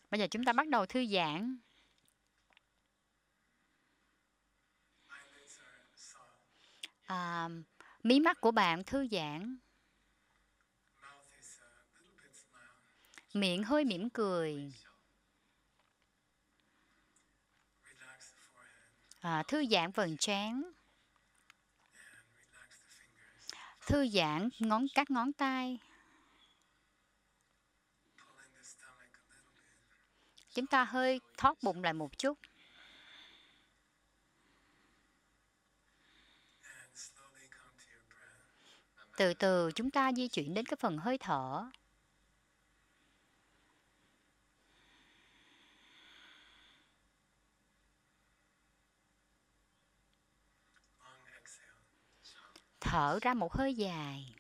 Bây giờ chúng ta bắt đầu thư giãn. Mí mắt của bạn thư giãn. Miệng hơi mỉm cười. Thư giãn vầng trán. Thư giãn các ngón tay. Chúng ta hơi thoát bụng lại một chút. Từ từ chúng ta di chuyển đến cái phần hơi thở. Thở ra một hơi dài.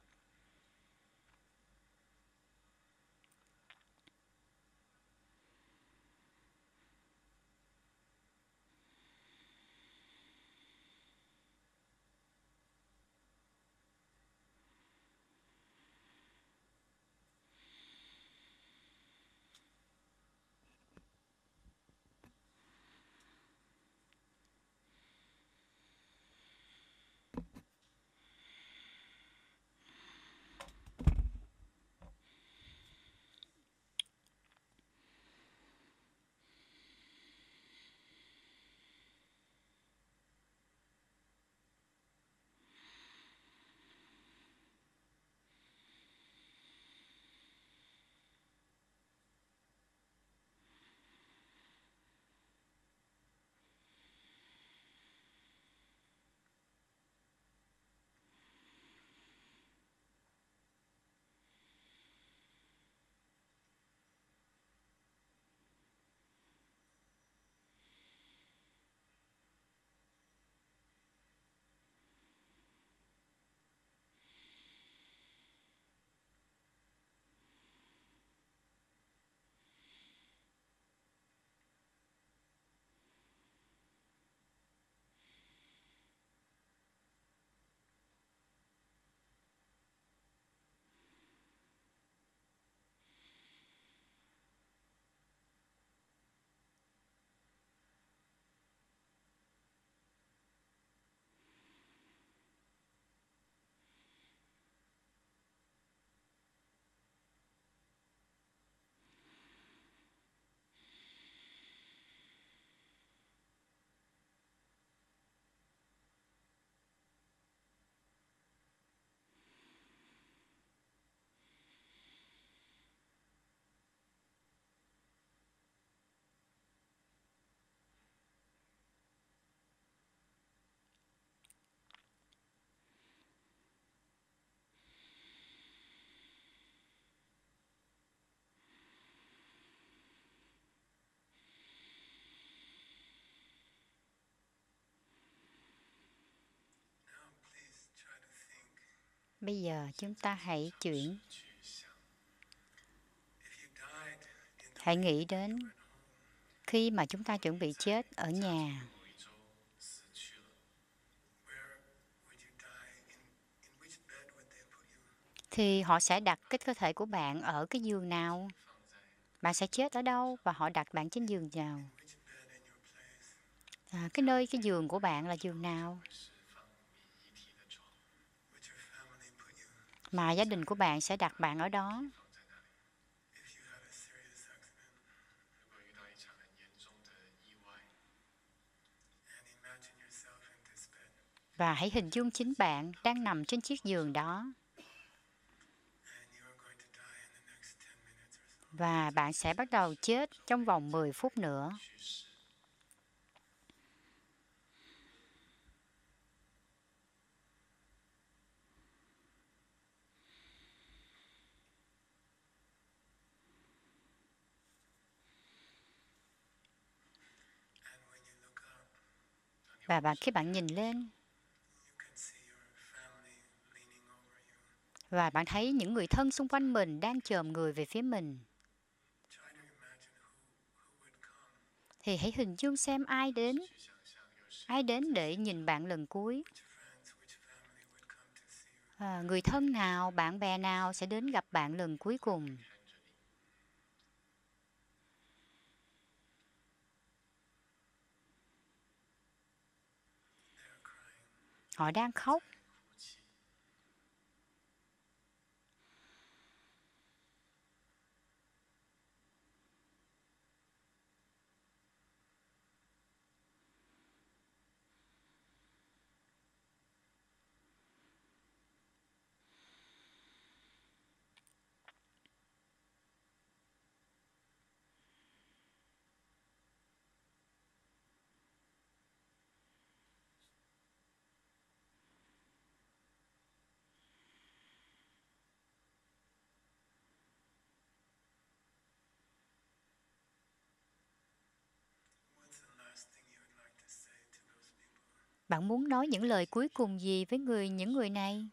Bây giờ chúng ta hãy nghĩ đến khi mà chúng ta chuẩn bị chết ở nhà. Thì họ sẽ đặt cái cơ thể của bạn ở cái giường nào? Bạn sẽ chết ở đâu và họ đặt bạn trên giường nào? Cái giường của bạn là giường nào? Mà gia đình của bạn sẽ đặt bạn ở đó. Và hãy hình dung chính bạn đang nằm trên chiếc giường đó. Và bạn sẽ bắt đầu chết trong vòng 10 phút nữa. Và khi bạn nhìn lên, và bạn thấy những người thân xung quanh mình đang chồm người về phía mình, thì hãy hình dung xem ai đến để nhìn bạn lần cuối. Người thân nào, bạn bè nào sẽ đến gặp bạn lần cuối cùng. Họ đang khóc. Bạn muốn nói những lời cuối cùng gì với những người này?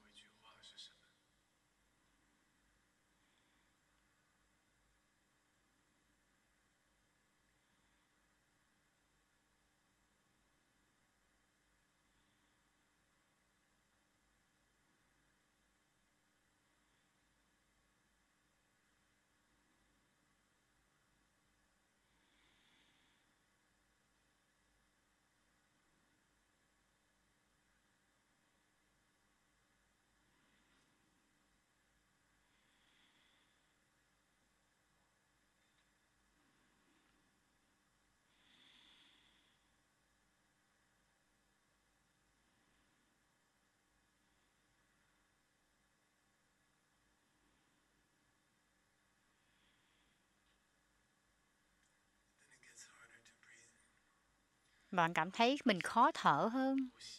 Bạn cảm thấy mình khó thở hơn.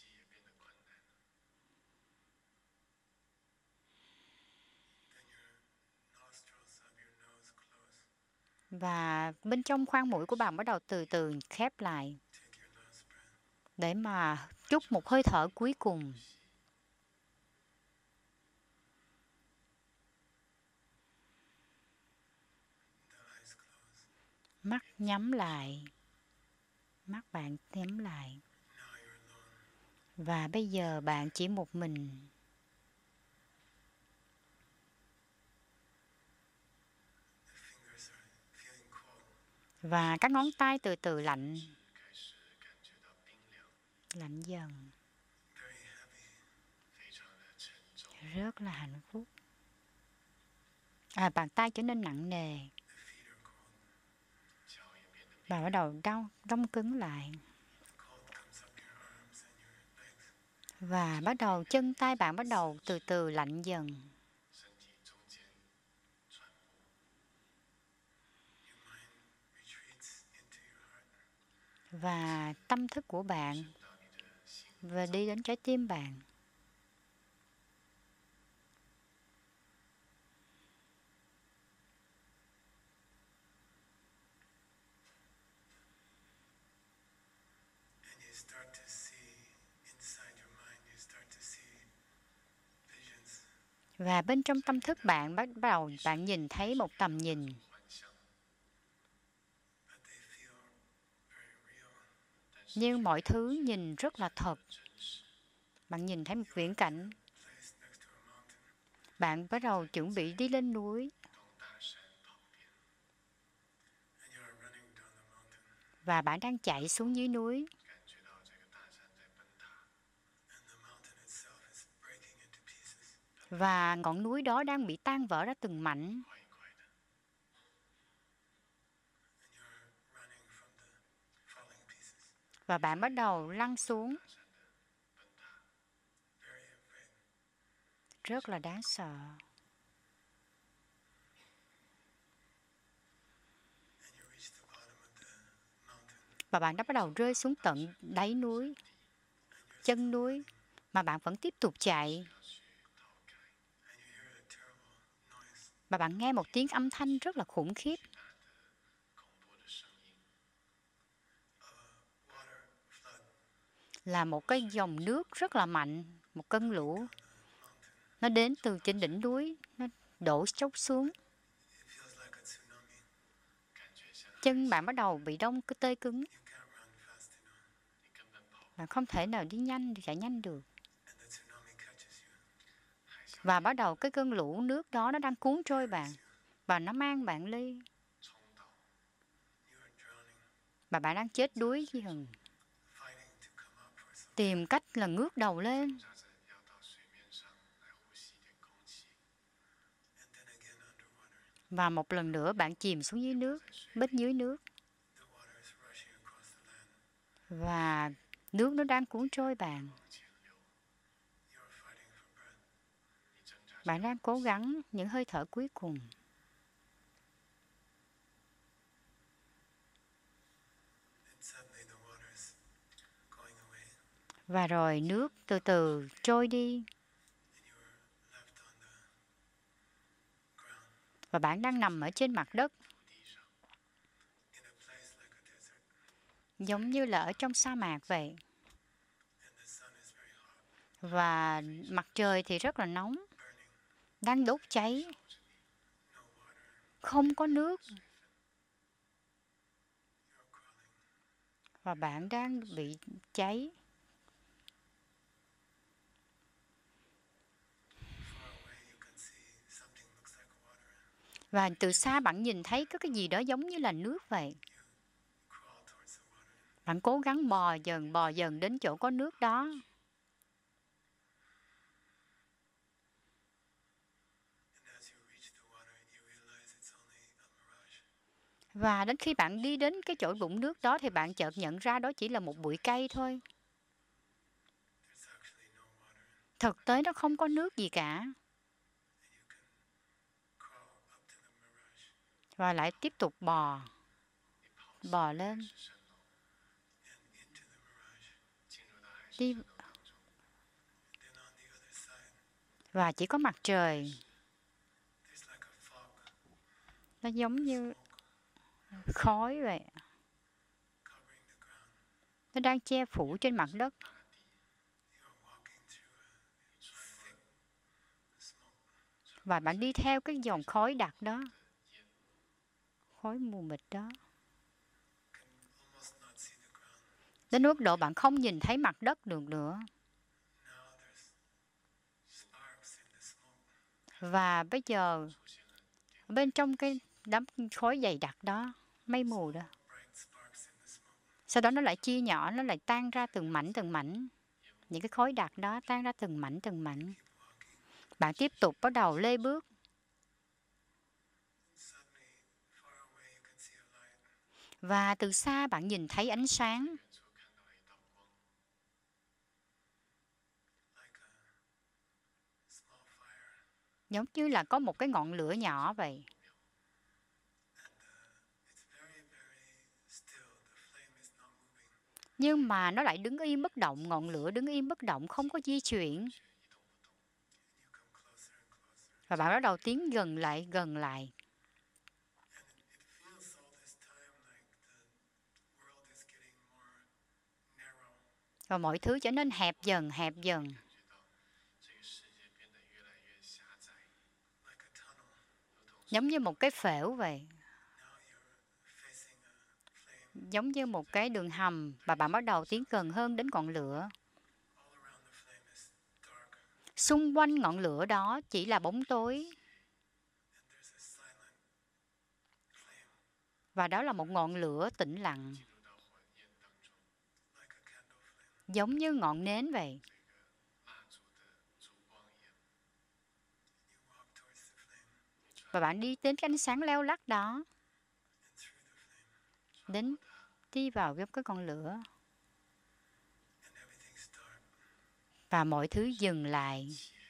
Và bên trong khoang mũi của bạn bắt đầu từ từ khép lại để mà trút một hơi thở cuối cùng. Mắt nhắm lại. Mắt bạn nhắm lại. Và bây giờ bạn chỉ một mình. Và các ngón tay từ từ lạnh. Lạnh dần. Rất là hạnh phúc. Bàn tay trở nên nặng nề. Và bắt đầu đông cứng lại. Và bắt đầu chân tay bạn bắt đầu từ từ lạnh dần. Và tâm thức của bạn và đi đến trái tim bạn. Và bên trong tâm thức bạn bắt đầu bạn nhìn thấy một tầm nhìn. Nhưng mọi thứ nhìn rất là thật. Bạn nhìn thấy một viễn cảnh. Bạn bắt đầu chuẩn bị đi lên núi. Và bạn đang chạy xuống dưới núi. Và ngọn núi đó đang bị tan vỡ ra từng mảnh. Và bạn bắt đầu lăn xuống. Rất là đáng sợ. Và bạn đã bắt đầu rơi xuống tận đáy núi, chân núi, mà bạn vẫn tiếp tục chạy. Và bạn nghe một tiếng âm thanh rất là khủng khiếp. Là một cái dòng nước rất là mạnh, một cơn lũ. Nó đến từ trên đỉnh núi, nó đổ dốc xuống. Chân bạn bắt đầu bị đông tê cứng. Bạn không thể nào đi nhanh, chạy nhanh được. Và bắt đầu cái cơn lũ nước đó nó đang cuốn trôi bạn. Và nó mang bạn đi. Và bạn đang chết đuối dưới hừng. tìm cách là ngước đầu lên. Và một lần nữa bạn chìm xuống dưới nước, bên dưới nước. Và nước nó đang cuốn trôi bạn. Bạn đang cố gắng những hơi thở cuối cùng. Và rồi nước từ từ trôi đi. Và bạn đang nằm ở trên mặt đất. Giống như là ở trong sa mạc vậy. Và mặt trời thì rất là nóng. Đang đốt cháy. Không có nước. Và bạn đang bị cháy. Và từ xa bạn nhìn thấy có cái gì đó giống như là nước vậy. Bạn cố gắng bò dần đến chỗ có nước đó. Và đến khi bạn đi đến cái chỗ bụng nước đó thì bạn chợt nhận ra đó chỉ là một bụi cây thôi. Thực tế nó không có nước gì cả. Và lại tiếp tục bò lên. Đi. Và chỉ có mặt trời. Nó giống như khói vậy. Nó đang che phủ trên mặt đất. Và bạn đi theo cái dòng khói đặc đó. Khói mù mịt đó. Đến mức độ bạn không nhìn thấy mặt đất được nữa. Và bây giờ, bên trong cái đám khói dày đặc đó, mây mù đó. Sau đó nó lại chia nhỏ, nó lại tan ra từng mảnh. Những cái khói đặc đó tan ra từng mảnh. Bạn tiếp tục bắt đầu lê bước. Và từ xa bạn nhìn thấy ánh sáng. Giống như là có một cái ngọn lửa nhỏ vậy. Nhưng mà nó lại đứng im bất động, ngọn lửa đứng im bất động, không có di chuyển. Và bạn bắt đầu tiến gần lại. Và mọi thứ trở nên hẹp dần. Giống như một cái phễu vậy. Giống như một cái đường hầm. Và bạn bắt đầu tiến gần hơn đến ngọn lửa. Xung quanh ngọn lửa đó chỉ là bóng tối. Và đó là một ngọn lửa tĩnh lặng. Giống như ngọn nến vậy. Và bạn đi đến cái ánh sáng leo lắc đó. Đi vào cái con lửa. Và mọi thứ dừng lại.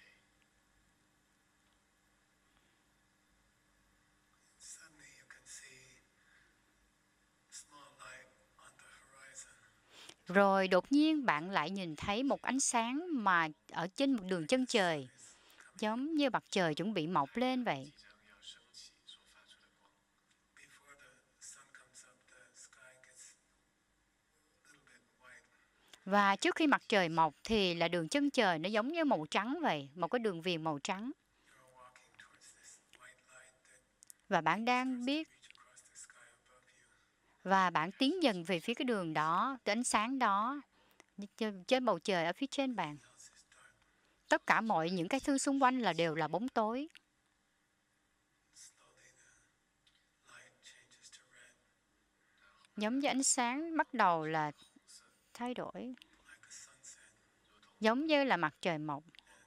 Rồi đột nhiên bạn lại nhìn thấy một ánh sáng mà ở trên một đường chân trời. Giống như mặt trời chuẩn bị mọc lên vậy. Và trước khi mặt trời mọc thì là đường chân trời nó giống như màu trắng vậy. Một cái đường viền màu trắng. Và bạn đang biết. Và bạn tiến dần về phía cái đường đó, cái ánh sáng đó. Trên bầu trời ở phía trên bạn. Tất cả những cái thứ xung quanh đều là bóng tối. Giống như ánh sáng bắt đầu là thay đổi. giống như là mặt trời mọc.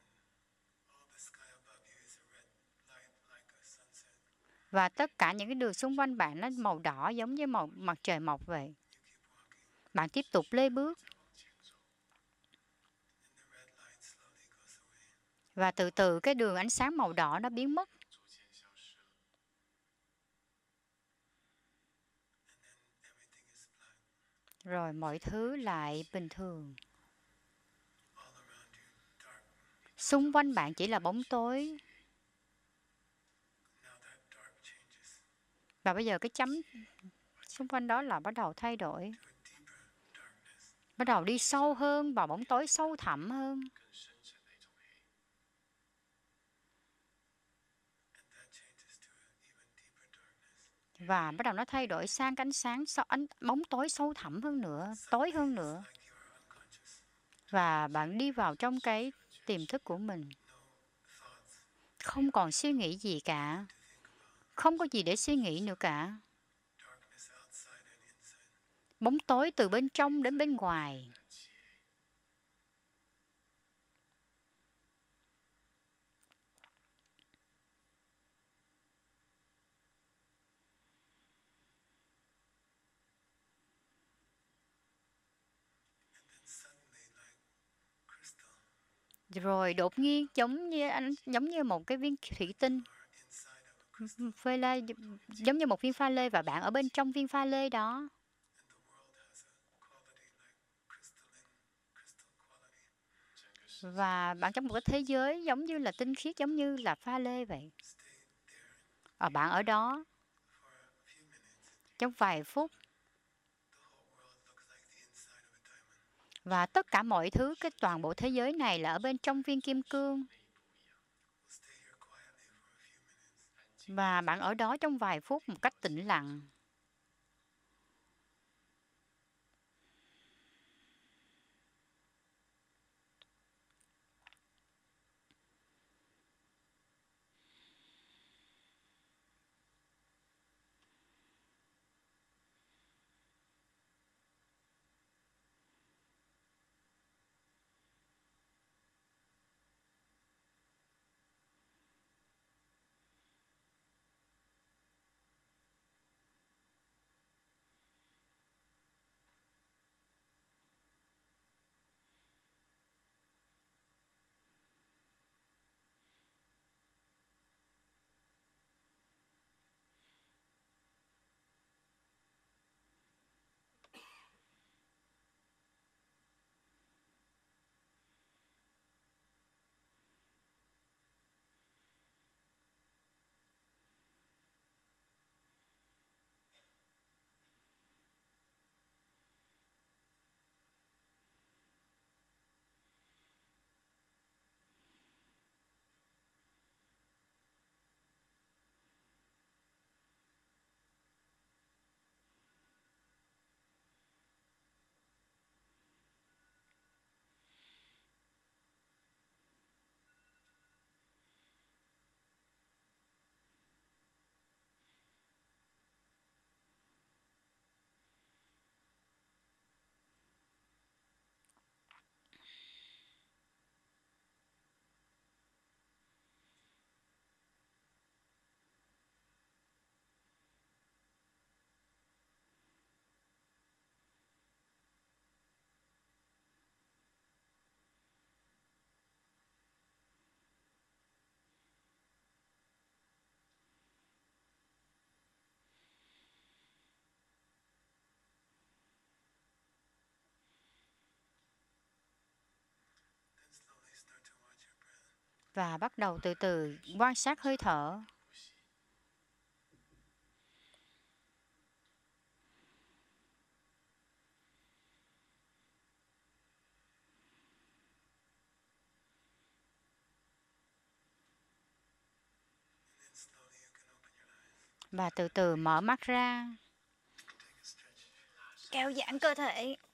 Và tất cả những cái đường xung quanh bạn nó màu đỏ giống như màu mặt trời mọc vậy. Bạn tiếp tục lê bước. Và từ từ cái đường ánh sáng màu đỏ nó biến mất. Rồi mọi thứ lại bình thường. Xung quanh bạn chỉ là bóng tối. Và bây giờ cái chấm xung quanh đó là bắt đầu thay đổi. Bắt đầu đi sâu hơn vào bóng tối sâu thẳm hơn. Và bắt đầu nó thay đổi sang cái ánh sáng bóng tối sâu thẳm hơn nữa, tối hơn nữa. Và bạn đi vào trong cái tiềm thức của mình. Không còn suy nghĩ gì cả. Không có gì để suy nghĩ nữa cả. Bóng tối từ bên trong đến bên ngoài. Rồi đột nhiên giống như một cái viên thủy tinh phê lê, giống như một viên pha lê và bạn ở bên trong viên pha lê đó. Và bạn trong một cái thế giới giống như là tinh khiết, giống như là pha lê vậy. Bạn ở đó trong vài phút. Và tất cả mọi thứ, cái toàn bộ thế giới này là ở bên trong viên kim cương. Và bạn ở đó trong vài phút một cách tĩnh lặng. Và bắt đầu từ từ quan sát hơi thở. Và từ từ mở mắt ra. Kéo giãn cơ thể.